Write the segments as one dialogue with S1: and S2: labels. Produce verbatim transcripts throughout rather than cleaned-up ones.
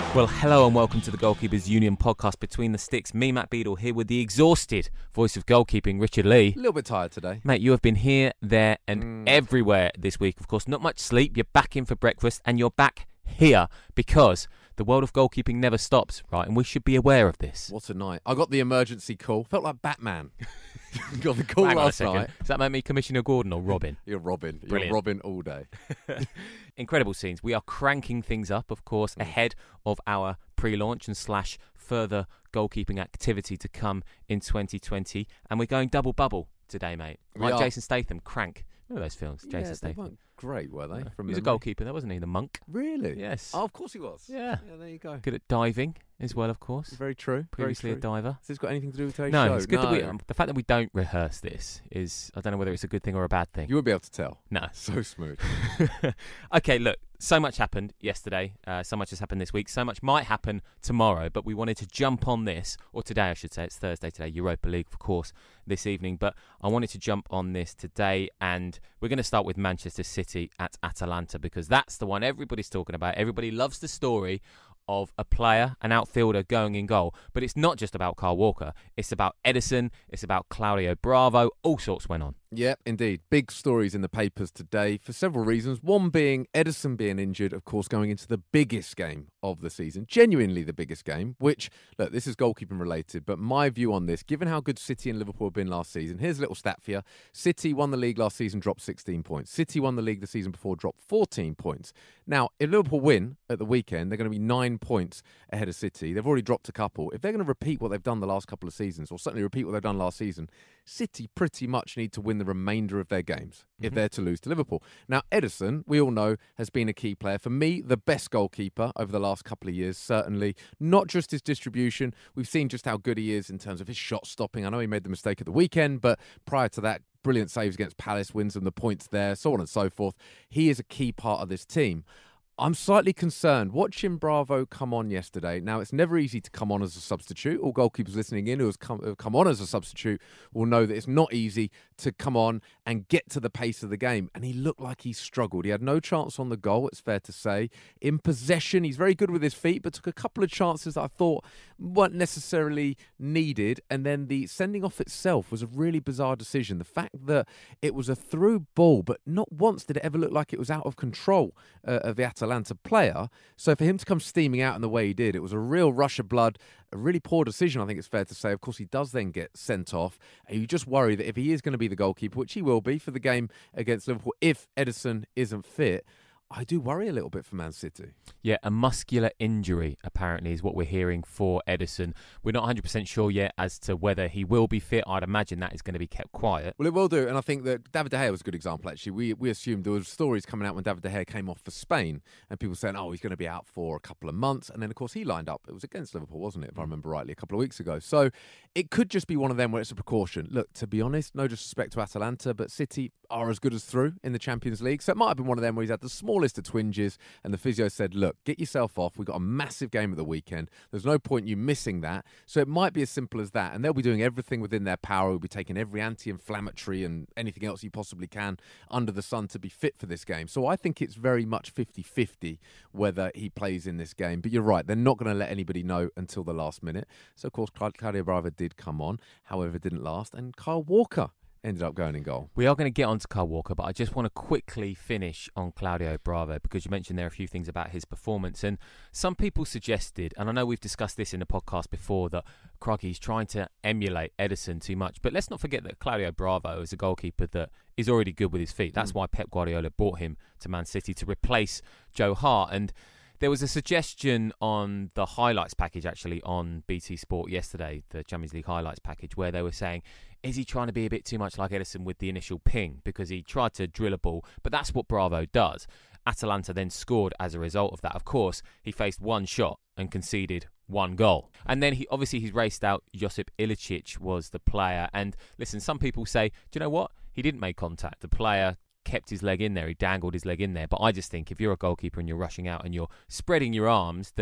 S1: Well, hello and welcome to the Goalkeepers Union podcast Between the Sticks. Me, Matt Beadle, here with the exhausted voice of goalkeeping, Richard Lee.
S2: A little bit tired today.
S1: Mate, you have been here, there and
S2: Mm.
S1: everywhere this week. Of course, not much sleep. You're back in for breakfast and you're back here because the world of goalkeeping never stops, right? And we should be aware of this.
S2: What a night. I got the emergency call. Felt like Batman. Got the call
S1: Hang on a
S2: last
S1: second.
S2: night.
S1: Does that make me Commissioner Gordon or Robin?
S2: You're Robin.
S1: Brilliant.
S2: You're Robin all day.
S1: Incredible scenes. We are cranking things up, of course,
S2: Mm.
S1: ahead of our pre-launch and slash further goalkeeping activity to come in twenty twenty. And we're going double bubble today, mate.
S2: We
S1: Like
S2: are.
S1: Jason Statham, Crank. Remember those films?
S2: Yeah,
S1: Jason
S2: they
S1: Statham.
S2: weren't great, were they?
S1: No.
S2: From
S1: He was a
S2: memory?
S1: goalkeeper, though, wasn't he? The monk.
S2: Really?
S1: Yes.
S2: Oh, of course he was.
S1: Yeah.
S2: Yeah, there you go.
S1: Good at diving as well, of course.
S2: Very true.
S1: Previously
S2: Very
S1: a
S2: true.
S1: diver.
S2: Has this got anything to do with today's
S1: No,
S2: show?
S1: it's good
S2: no.
S1: that we. Um, the fact that we don't rehearse this is, I don't know whether it's a good thing or a bad thing.
S2: You won't be able to tell.
S1: No.
S2: So smooth.
S1: Okay, look, so much happened yesterday, uh, so much has happened this week, so much might happen tomorrow, but we wanted to jump on this, or today I should say, it's Thursday today, Europa League, of course, this evening, but I wanted to jump on this today, and we're going to start with Manchester City at Atalanta, because that's the one everybody's talking about. Everybody loves the story of a player, an outfielder going in goal. But it's not just about Kyle Walker. It's about Ederson. It's about Claudio Bravo. All sorts went on.
S2: Yep, indeed. Big stories in the papers today for several reasons. One being Ederson being injured, of course, going into the biggest game of the season, genuinely the biggest game, which, look, this is goalkeeping related, but my view on this, given how good City and Liverpool have been last season, here's a little stat for you. City won the league last season, dropped sixteen points. City won the league the season before, dropped fourteen points. Now, if Liverpool win at the weekend, they're going to be nine points ahead of City. They've already dropped a couple. If they're going to repeat what they've done the last couple of seasons, or certainly repeat what they've done last season, City pretty much need to win the remainder of their games if
S1: Mm-hmm.
S2: they're to lose to Liverpool. Now, Ederson, we all know, has been a key player. For me, the best goalkeeper over the last couple of years, certainly. Not just his distribution. We've seen just how good he is in terms of his shot stopping. I know he made the mistake at the weekend, but prior to that, brilliant saves against Palace, wins them the points there, so on and so forth. He is a key part of this team. I'm slightly concerned. Watching Bravo come on yesterday. Now, it's never easy to come on as a substitute. All goalkeepers listening in who have come, have come on as a substitute will know that it's not easy to come on and get to the pace of the game. And he looked like he struggled. He had no chance on the goal, it's fair to say. In possession, he's very good with his feet, but took a couple of chances that I thought weren't necessarily needed. And then the sending off itself was a really bizarre decision. The fact that it was a through ball, but not once did it ever look like it was out of control uh, of the Atalanta player. So for him to come steaming out in the way he did, it was a real rush of blood, a really poor decision, I think it's fair to say. Of course, he does then get sent off. And you just worry that if he is going to be the goalkeeper, which he will be for the game against Liverpool, if Ederson isn't fit, I do worry a little bit for Man City.
S1: Yeah, a muscular injury, apparently, is what we're hearing for Ederson. We're not one hundred percent sure yet as to whether he will be fit. I'd imagine that is going to be kept quiet.
S2: Well, it will do, and I think that David De Gea was a good example, actually. We we assumed there were stories coming out when David De Gea came off for Spain, and people saying, oh, he's going to be out for a couple of months, and then, of course, he lined up. It was against Liverpool, wasn't it, if I remember rightly, a couple of weeks ago. So it could just be one of them where it's a precaution. Look, to be honest, no disrespect to Atalanta, but City are as good as through in the Champions League, so it might have been one of them where he's had the smallest of twinges, and the physio said, look, get yourself off. We've got a massive game at the weekend. There's no point in you missing that. So it might be as simple as that. And they'll be doing everything within their power. We'll be taking every anti-inflammatory and anything else you possibly can under the sun to be fit for this game. So I think it's very much fifty-fifty whether he plays in this game. But you're right, they're not going to let anybody know until the last minute. So, of course, Claudio Bravo did come on. However, it didn't last. And Kyle Walker ended up going in goal.
S1: We are going to get on to Kyle Walker, but I just want to quickly finish on Claudio Bravo because you mentioned there are a few things about his performance. And some people suggested, and I know we've discussed this in the podcast before, that Croggy's trying to emulate Ederson too much. But let's not forget that Claudio Bravo is a goalkeeper that is already good with his feet. That's mm. why Pep Guardiola brought him to Man City to replace Joe Hart. And there was a suggestion on the highlights package, actually, on B T Sport yesterday, the Champions League highlights package, where they were saying, is he trying to be a bit too much like Ederson with the initial ping? Because he tried to drill a ball, but that's what Bravo does. Atalanta then scored as a result of that. Of course, he faced one shot and conceded one goal. And then he obviously he's raced out. Josip Ilicic was the player. And listen, some people say, do you know what? He didn't make contact. The player kept his leg in there. He dangled his leg in there. But I just think if you're a goalkeeper and you're rushing out and you're spreading your arms, then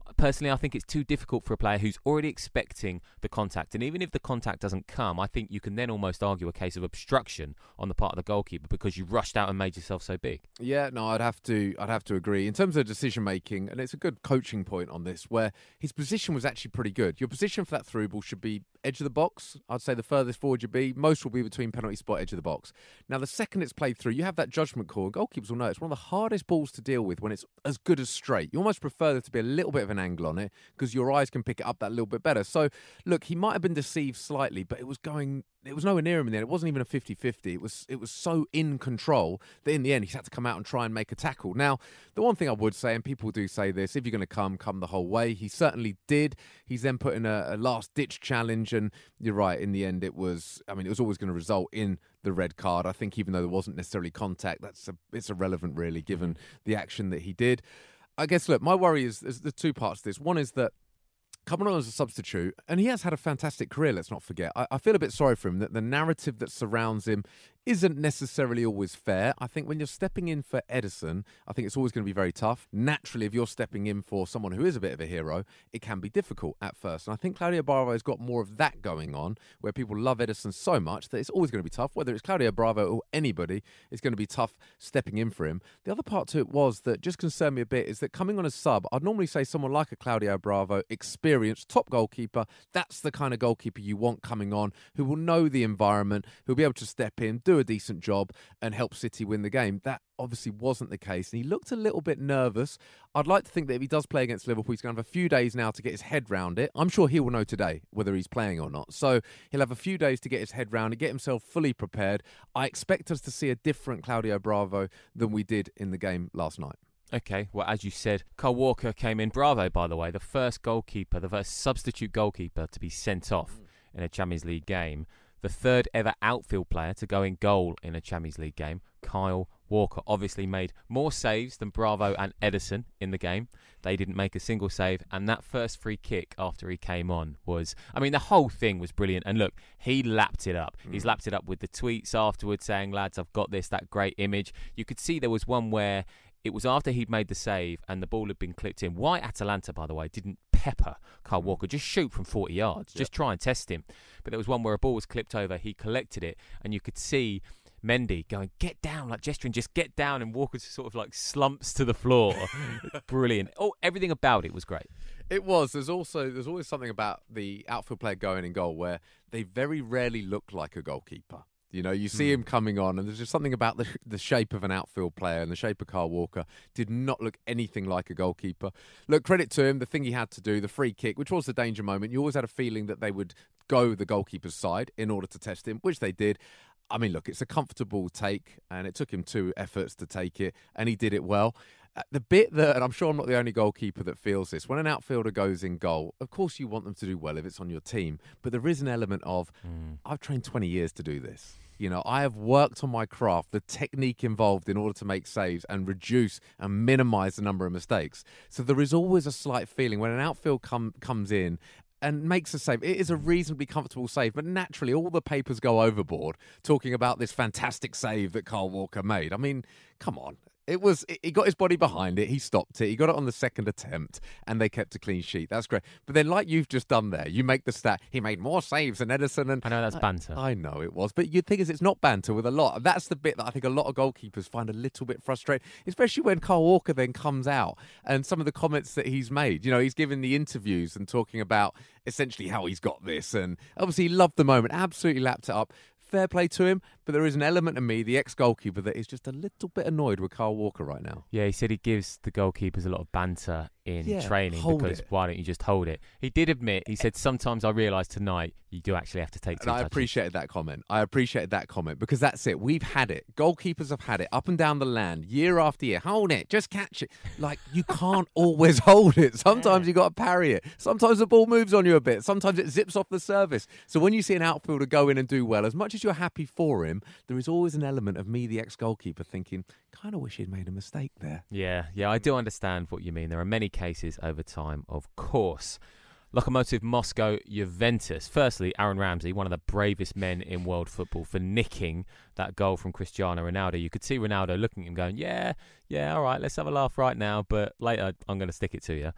S1: Personally, I think it's too difficult for a player who's already expecting the contact. And even if the contact doesn't come, I think you can then almost argue a case of obstruction on the part of the goalkeeper because you rushed out and made yourself so big.
S2: Yeah, no, I'd have to I'd have to agree. In terms of decision making, and it's a good coaching point on this, where his position was actually pretty good. Your position for that through ball should be edge of the box. I'd say the furthest forward you be. Most will be between penalty spot, edge of the box. Now, the second it's played through, you have that judgment call, and goalkeepers will know it's one of the hardest balls to deal with when it's as good as straight. You almost prefer there to be a little bit of an angle on it because your eyes can pick it up that little bit better. So, look, he might have been deceived slightly, but it was going... It was nowhere near him in the end. It wasn't even a fifty-fifty. It was it was so in control that in the end, he had to come out and try and make a tackle. Now, the one thing I would say, and people do say this, if you're going to come, come the whole way. He certainly did. He's then put in a, a last-ditch challenge, and you're right, in the end, it was, I mean, it was always going to result in the red card. I think even though there wasn't necessarily contact, that's a, it's irrelevant, really, given the action that he did. I guess, look, my worry is, is the two parts to this. One is that coming on as a substitute, and he has had a fantastic career, let's not forget. I, I feel a bit sorry for him that the narrative that surrounds him isn't necessarily always fair. I think when you're stepping in for Ederson, I think it's always going to be very tough. Naturally, if you're stepping in for someone who is a bit of a hero, it can be difficult at first. And I think Claudio Bravo has got more of that going on, where people love Ederson so much that it's always going to be tough. Whether it's Claudio Bravo or anybody, it's going to be tough stepping in for him. The other part to it was that just concerned me a bit is that coming on as sub, I'd normally say someone like a Claudio Bravo, experienced, top goalkeeper, that's the kind of goalkeeper you want coming on, who will know the environment, who'll be able to step in, do a decent job and help City win the game. That obviously wasn't the case, and he looked a little bit nervous. I'd like to think that if he does play against Liverpool, he's going to have a few days now to get his head round it. I'm sure he will know today whether he's playing or not. So he'll have a few days to get his head round and get himself fully prepared. I expect us to see a different Claudio Bravo than we did in the game last night.
S1: Okay, well, as you said, Kyle Walker came in. Bravo, by the way, the first goalkeeper, the first substitute goalkeeper to be sent off in a Champions League game. The third ever outfield player to go in goal in a Champions League game, Kyle Walker, obviously made more saves than Bravo and Ederson in the game. They didn't make a single save, and that first free kick after he came on was, I mean, the whole thing was brilliant. And look, he lapped it up. Mm. He's lapped it up with the tweets afterwards saying, lads, I've got this, that great image. You could see there was one where it was after he'd made the save and the ball had been clipped in. Why Atalanta, by the way, didn't pepper Kyle Walker, just shoot from forty yards, just yep. try and test him. But there was one where a ball was clipped over, he collected it, and you could see Mendy going, get down, like gesturing, just get down, and Walker just sort of like slumps to the floor. Brilliant. Oh, everything about it was great.
S2: It was. There's also there's always something about the outfield player going in goal where they very rarely look like a goalkeeper. You know, you see mm. him coming on, and there's just something about the the shape of an outfield player, and the shape of Kyle Walker did not look anything like a goalkeeper. Look, credit to him, the thing he had to do, the free kick, which was the danger moment. You always had a feeling that they would go the goalkeeper's side in order to test him, which they did. I mean, look, it's a comfortable take, and it took him two efforts to take it, and he did it well. Uh, the bit that, and I'm sure I'm not the only goalkeeper that feels this, when an outfielder goes in goal, of course you want them to do well if it's on your team, but there is an element of, mm. I've trained twenty years to do this. You know, I have worked on my craft, the technique involved in order to make saves and reduce and minimise the number of mistakes. So there is always a slight feeling when an outfield come, comes in and makes a save. It is a reasonably comfortable save, but naturally all the papers go overboard talking about this fantastic save that Kyle Walker made. I mean, come on. It was, he got his body behind it, he stopped it, he got it on the second attempt, and they kept a clean sheet. That's great. But then, like you've just done there, you make the stat, he made more saves than Ederson. And
S1: I know that's banter.
S2: I, I know it was. But you'd think is it's not banter with a lot. That's the bit that I think a lot of goalkeepers find a little bit frustrating, especially when Kyle Walker then comes out and some of the comments that he's made. You know, he's given the interviews and talking about essentially how he's got this. And obviously he loved the moment, absolutely lapped it up. Fair play to him, but there is an element of me, the ex-goalkeeper, that is just a little bit annoyed with Kyle Walker right now.
S1: Yeah, he said he gives the goalkeepers a lot of banter in
S2: yeah,
S1: training because it. Why don't you just hold it? He did admit, he said, sometimes I realise tonight you do actually have to take two
S2: And I
S1: touches.
S2: appreciated that comment. I appreciated that comment because that's it. We've had it. Goalkeepers have had it up and down the land, year after year. Hold it. Just catch it. Like, you can't always hold it. Sometimes yeah. you got to parry it. Sometimes the ball moves on you a bit. Sometimes it zips off the surface. So when you see an outfielder go in and do well, as much as you're happy for him, there is always an element of me, the ex-goalkeeper, thinking, kind of wish he'd made a mistake there.
S1: Yeah, yeah, I do understand what you mean. There are many cases over time, of course. Lokomotiv Moscow, Juventus. Firstly, Aaron Ramsey, one of the bravest men in world football, for nicking that goal from Cristiano Ronaldo. You could see Ronaldo looking at him going, yeah, yeah, all right, let's have a laugh right now, but later I'm going to stick it to you.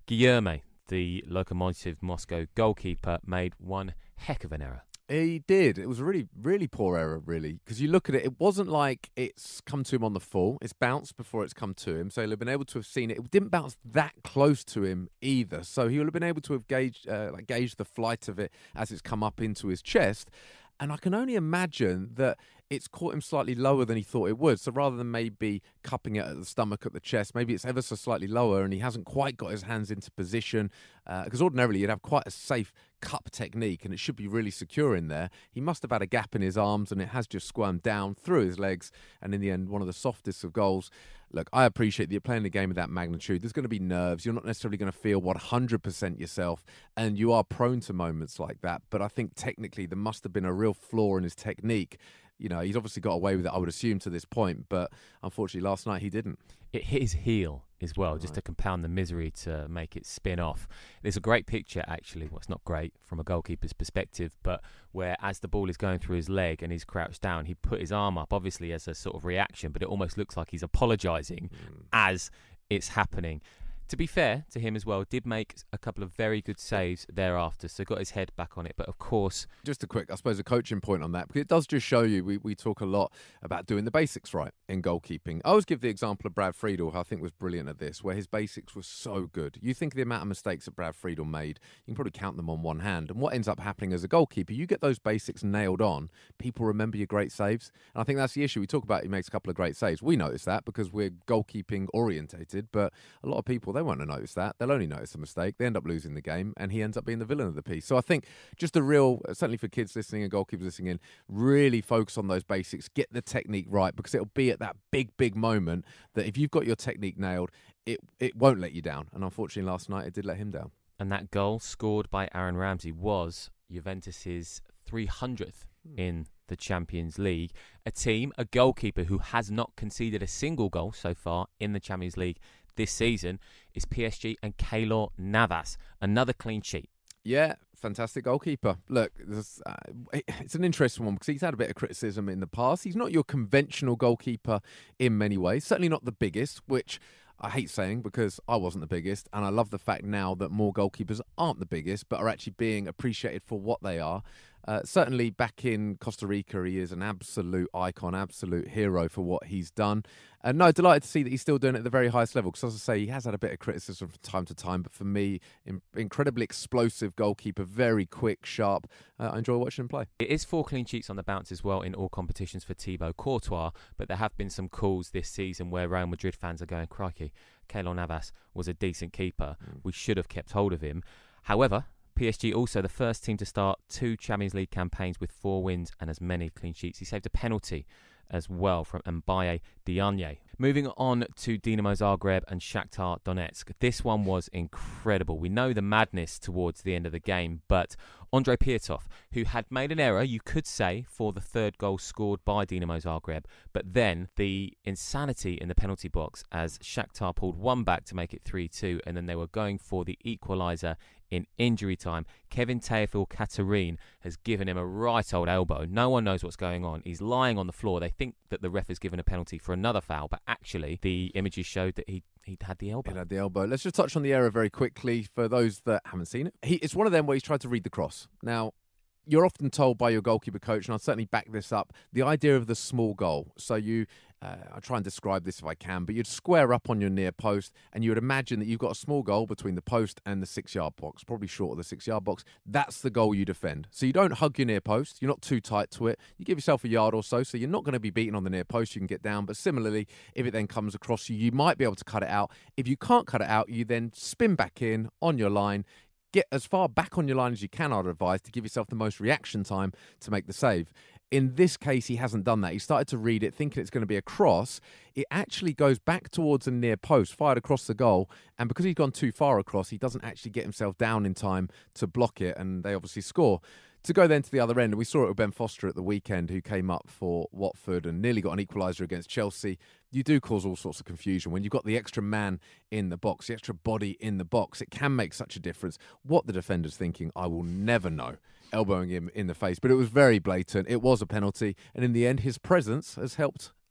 S1: Guilherme, the Lokomotiv Moscow goalkeeper, made one heck of an error.
S2: He did. It was a really, really poor error, really, because you look at it, it wasn't like it's come to him on the full. It's bounced before it's come to him, so he'll have been able to have seen it. It didn't bounce that close to him either, so he will have been able to have gauged, uh, like gauged the flight of it as it's come up into his chest. And I can only imagine that it's caught him slightly lower than he thought it would. So rather than maybe cupping it at the stomach, at the chest, maybe it's ever so slightly lower and he hasn't quite got his hands into position. Because uh, ordinarily you'd have quite a safe cup technique and it should be really secure in there. He must have had a gap in his arms and it has just squirmed down through his legs. And in the end, one of the softest of goals. Look, I appreciate that you're playing a game of that magnitude. There's going to be nerves. You're not necessarily going to feel one hundred percent yourself, and you are prone to moments like that. But I think technically there must have been a real flaw in his technique. You know, he's obviously got away with it, I would assume, to this point. But unfortunately, last night he didn't.
S1: It hit his heel as well, just
S2: Right.
S1: to compound the misery, to make it spin off. There's a great picture, actually. Well, it's not great from a goalkeeper's perspective, but where as the ball is going through his leg and he's crouched down, he put his arm up, obviously as a sort of reaction, but it almost looks like he's apologising
S2: Mm.
S1: as it's happening. To be fair to him as well, did make a couple of very good saves thereafter, so got his head back on it. But of course,
S2: Just a quick, I suppose, a coaching point on that, because it does just show you, we, we talk a lot about doing the basics right in goalkeeping. I always give the example of Brad Friedel, who I think was brilliant at this, where his basics were so good. You think of the amount of mistakes that Brad Friedel made, you can probably count them on one hand. And what ends up happening as a goalkeeper, you get those basics nailed on, people remember your great saves. And I think that's the issue. We talk about he makes a couple of great saves. We notice that because we're goalkeeping orientated, but a lot of people, they won't have noticed that. They'll only notice a mistake. They end up losing the game, and he ends up being the villain of the piece. So I think just a real, certainly for kids listening and goalkeepers listening in, really focus on those basics, get the technique right, because it'll be at that big, big moment that if you've got your technique nailed, it, it won't let you down. And unfortunately, last night, it did let him down.
S1: and that goal scored by Aaron Ramsey was Juventus's three hundredth in the Champions League. A team, a goalkeeper who has not conceded a single goal so far in the Champions League this season is P S G and Keylor Navas. Another clean sheet.
S2: Yeah, fantastic goalkeeper. Look, this, uh, it's an interesting one because he's had a bit of criticism in the past. He's not your conventional goalkeeper in many ways, certainly not the biggest, which I hate saying because I wasn't the biggest, and I love the fact now that more goalkeepers aren't the biggest but are actually being appreciated for what they are. Uh, certainly back in Costa Rica, he is an absolute icon, absolute hero for what he's done. And no, delighted to see that he's still doing it at the very highest level because, as I say, he has had a bit of criticism from time to time, but for me, in, incredibly explosive goalkeeper, very quick, sharp. Uh, I enjoy watching him play.
S1: It is four clean sheets on the bounce as well in all competitions for Thibaut Courtois, but there have been some calls this season where Real Madrid fans are going, crikey, Keylor Navas was a decent keeper. Mm. We should have kept hold of him. However, P S G also the first team to start two Champions League campaigns with four wins and as many clean sheets. He saved a penalty as well from Mbaye Diagne. Moving on to Dinamo Zagreb and Shakhtar Donetsk. This one was incredible. We know the madness towards the end of the game, but Andrei Piatov, who had made an error, you could say, for the third goal scored by Dinamo Zagreb, but then the insanity in the penalty box as Shakhtar pulled one back to make it three two, and then they were going for the equaliser in injury time. Kevin Teofil Katerin has given him a right old elbow. No one knows what's going on. He's lying on the floor. They think that the ref has given a penalty for another foul, but actually the images showed that he he'd had the elbow.
S2: He had the elbow. Let's just touch on the error very quickly for those that haven't seen it. He, it's one of them where he's tried to read the cross. Now, you're often told by your goalkeeper coach, and I'll certainly back this up, the idea of the small goal. So you, uh, I'll try and describe this if I can, but you'd square up on your near post and you would imagine that you've got a small goal between the post and the six-yard box, probably short of the six-yard box. That's the goal you defend. So you don't hug your near post. You're not too tight to it. You give yourself a yard or so, so you're not going to be beaten on the near post. You can get down. But similarly, if it then comes across you, you might be able to cut it out. If you can't cut it out, you then spin back in on your line. Get as far back on your line as you can, I'd advise, to give yourself the most reaction time to make the save. In this case, he hasn't done that. He started to read it, thinking it's going to be a cross. It actually goes back towards a near post, fired across the goal. And because he's gone too far across, he doesn't actually get himself down in time to block it. And they obviously score. To go then to the other end, and we saw it with Ben Foster at the weekend, who came up for Watford and nearly got an equaliser against Chelsea. You do cause all sorts of confusion. When you've got the extra man in the box, the extra body in the box, it can make such a difference. What the defender's thinking, I will never know, elbowing him in the face. But it was very blatant. It was a penalty. And in the end, his presence has helped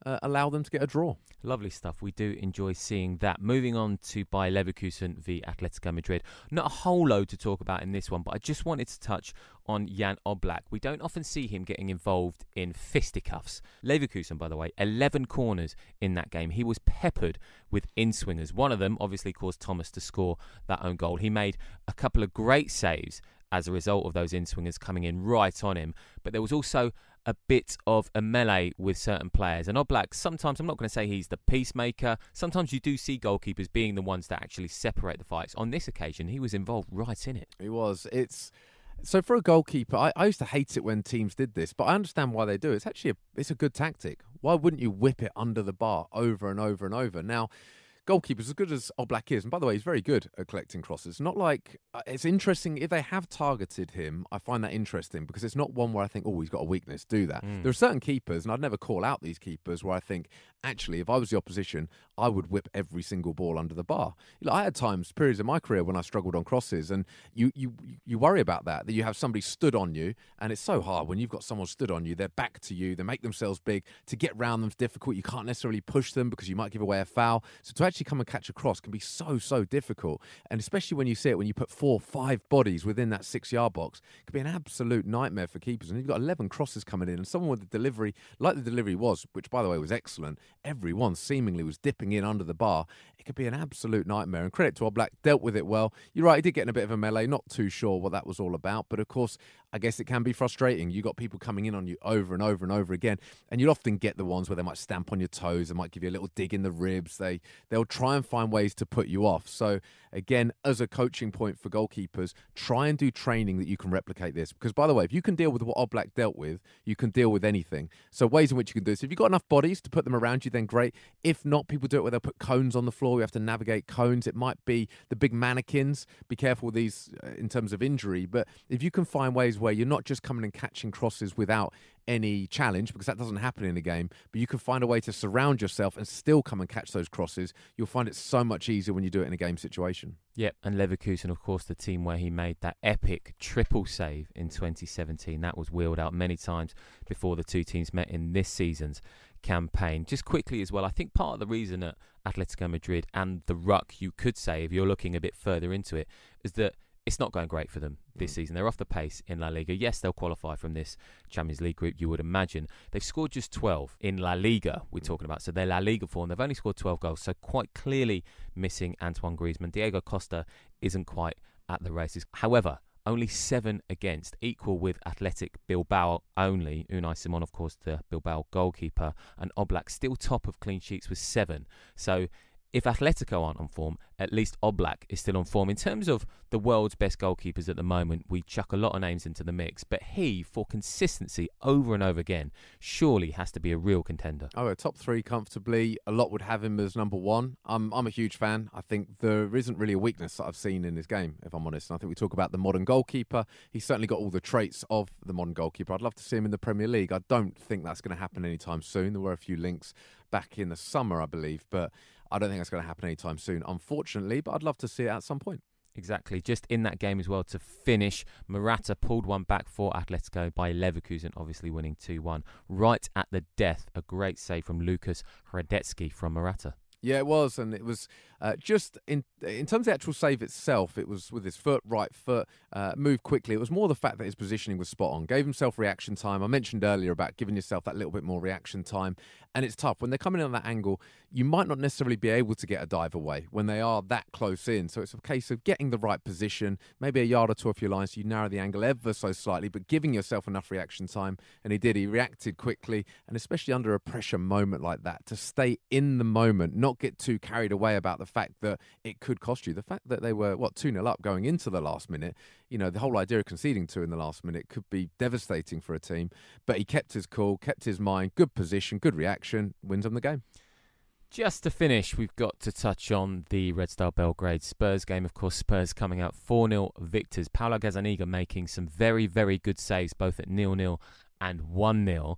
S2: uh, allow them to get a draw.
S1: Lovely stuff. We do enjoy seeing that. Moving on to Bayer Leverkusen v Atletico Madrid. Not a whole load to talk about in this one, but I just wanted to touch on Jan Oblak. We don't often see him getting involved in fisticuffs. Leverkusen, by the way, eleven corners in that game. He was peppered with in-swingers. One of them obviously caused Thomas to score that own goal. He made a couple of great saves as a result of those in-swingers coming in right on him. But there was also a bit of a melee with certain players. And Oblak, sometimes, I'm not going to say he's the peacemaker. Sometimes you do see goalkeepers being the ones that actually separate the fights. On this occasion, he was involved right in it.
S2: He was. It's... So for a goalkeeper, I, I used to hate it when teams did this, but I understand why they do. It's actually a, it's a good tactic. Why wouldn't you whip it under the bar over and over and over? Now, goalkeepers, as good as Oblak is, and by the way, he's very good at collecting crosses. Not like, uh, it's interesting, if they have targeted him, I find that interesting, because it's not one where I think, oh, he's got a weakness, do that. Mm. There are certain keepers, and I'd never call out these keepers, where I think, actually, if I was the opposition, I would whip every single ball under the bar. You know, I had times, periods in my career when I struggled on crosses, and you, you, you worry about that, that you have somebody stood on you, and it's so hard when you've got someone stood on you, they're back to you, they make themselves big, to get round them's difficult, you can't necessarily push them because you might give away a foul. So to actually come and catch a cross can be so, so difficult. And especially when you see it, when you put four, five bodies within that six-yard box, it can be an absolute nightmare for keepers. And you've got eleven crosses coming in, and someone with the delivery, like the delivery was, which, by the way, was excellent, everyone seemingly was dipping in under the bar. It could be an absolute nightmare. And credit to Oblak, dealt with it well. You're right, he did get in a bit of a melee, not too sure what that was all about. But, of course, I guess it can be frustrating. You got people coming in on you over and over and over again, and you'll often get the ones where they might stamp on your toes, they might give you a little dig in the ribs, they, they'll try and find ways to put you off. So again, as a coaching point for goalkeepers, try and do training that you can replicate this, because by the way, if you can deal with what Oblak dealt with, you can deal with anything. So ways in which you can do this, if you've got enough bodies to put them around you, then great. If not, people do it where they'll put cones on the floor. You have to navigate cones. It might be the big mannequins. Be careful with these in terms of injury, but if you can find ways where you're not just coming and catching crosses without any challenge, because that doesn't happen in a game, but you can find a way to surround yourself and still come and catch those crosses, you'll find it so much easier when you do it in a game situation.
S1: Yep, and Leverkusen, of course, the team where he made that epic triple save in twenty seventeen. That was wheeled out many times before the two teams met in this season's campaign. Just quickly as well, I think part of the reason that Atletico Madrid and the ruck, you could say, if you're looking a bit further into it, is that it's not going great for them this mm. season. They're off the pace in La Liga. Yes, they'll qualify from this Champions League group, you would imagine. They've scored just twelve in La Liga, we're talking about. So they're La Liga form. They've only scored twelve goals, so quite clearly missing Antoine Griezmann. Diego Costa isn't quite at the races. However, only seven against, equal with Athletic Bilbao only. Unai Simon, of course, the Bilbao goalkeeper, and Oblak still top of clean sheets with seven. So if Atletico aren't on form, at least Oblak is still on form. In terms of the world's best goalkeepers at the moment, we chuck a lot of names into the mix, but he, for consistency over and over again, surely has to be a real contender.
S2: Oh, a top three comfortably. A lot would have him as number one. I'm, I'm a huge fan. I think there isn't really a weakness that I've seen in his game, if I'm honest. And I think we talk about the modern goalkeeper. He's certainly got all the traits of the modern goalkeeper. I'd love to see him in the Premier League. I don't think that's going to happen anytime soon. There were a few links back in the summer, I believe, but I don't think that's going to happen anytime soon, unfortunately, but I'd love to see it at some point.
S1: Exactly. Just in that game as well to finish, Morata pulled one back for Atletico by Leverkusen, obviously winning two one. Right at the death, a great save from Lucas Hradecky from Morata.
S2: Yeah, it was, and it was uh, just in in terms of the actual save itself, it was with his foot, right foot, uh, moved quickly. It was more the fact that his positioning was spot on. Gave himself reaction time. I mentioned earlier about giving yourself that little bit more reaction time, and it's tough. When they're coming in on that angle, you might not necessarily be able to get a dive away when they are that close in. So it's a case of getting the right position, maybe a yard or two off your line, so you narrow the angle ever so slightly, but giving yourself enough reaction time, and he did. He reacted quickly, and especially under a pressure moment like that, to stay in the moment, not get too carried away about the fact that it could cost you. The fact that they were, what, two nil up going into the last minute, you know, the whole idea of conceding two in the last minute could be devastating for a team. But he kept his cool, kept his mind, good position, good reaction, wins them the game.
S1: Just to finish, we've got to touch on the Red Star Belgrade Spurs game. Of course, Spurs coming out four nil victors. Paulo Gazzaniga making some very, very good saves, both at nil nil and one nil.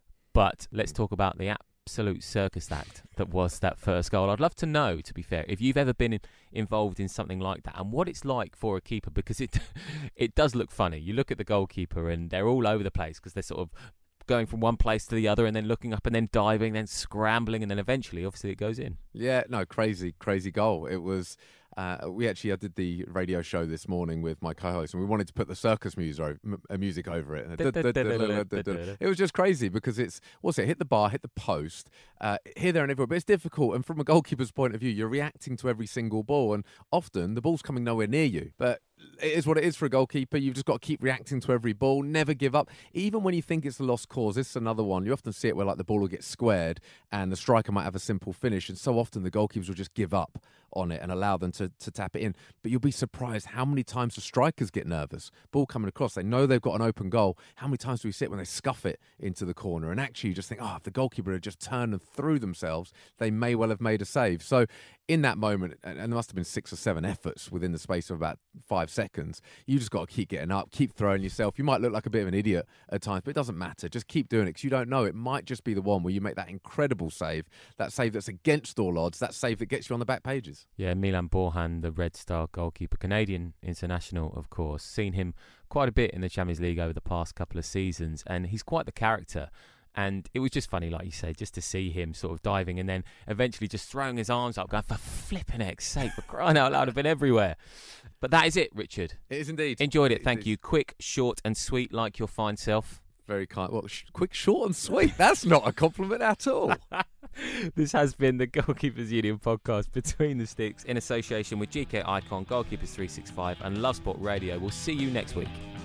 S1: But let's talk about the absolute circus act that was that first goal. I'd love to know, to be fair, if you've ever been in, involved in something like that and what it's like for a keeper, because it it does look funny. You look at the goalkeeper and they're all over the place because they're sort of going from one place to the other and then looking up and then diving, then scrambling, and then eventually, obviously, it goes in.
S2: Yeah, no, crazy, crazy goal. It was. Uh, we actually I did the radio show this morning with my co-host, and we wanted to put the circus music over, m- music over it. It was just crazy because it's what's it? Hit the bar, hit the post, uh, here, there, and everywhere. But it's difficult, and from a goalkeeper's point of view, you're reacting to every single ball, and often the ball's coming nowhere near you. But it is what it is for a goalkeeper. You've just got to keep reacting to every ball, never give up. Even when you think it's a lost cause, this is another one. You often see it where like the ball will get squared and the striker might have a simple finish, and so often the goalkeepers will just give up on it and allow them to, to tap it in. But you'll be surprised how many times the strikers get nervous. Ball coming across, they know they've got an open goal. How many times do we sit when they scuff it into the corner? And actually you just think, oh, if the goalkeeper had just turned and threw themselves, they may well have made a save. So in that moment, and there must have been six or seven efforts within the space of about five seconds, you just got to keep getting up, keep throwing yourself. You might look like a bit of an idiot at times, but it doesn't matter. Just keep doing it because you don't know. It might just be the one where you make that incredible save, that save that's against all odds, that save that gets you on the back pages.
S1: Yeah, Milan Borjan, the Red Star goalkeeper, Canadian international, of course. Seen him quite a bit in the Champions League over the past couple of seasons, and he's quite the character. And it was just funny, like you say, just to see him sort of diving and then eventually just throwing his arms up, going, for flipping heck's sake, for crying out loud, I've been everywhere. But that is it, Richard.
S2: It is indeed.
S1: Enjoyed it,
S2: it
S1: thank
S2: is.
S1: you. Quick, short and sweet, like your fine self.
S2: Very kind. Well, sh- quick, short and sweet. That's not a compliment at all.
S1: This has been the Goalkeepers Union podcast, Between the Sticks, in association with G K Icon, Goalkeepers three sixty-five and Love Sport Radio. We'll see you next week.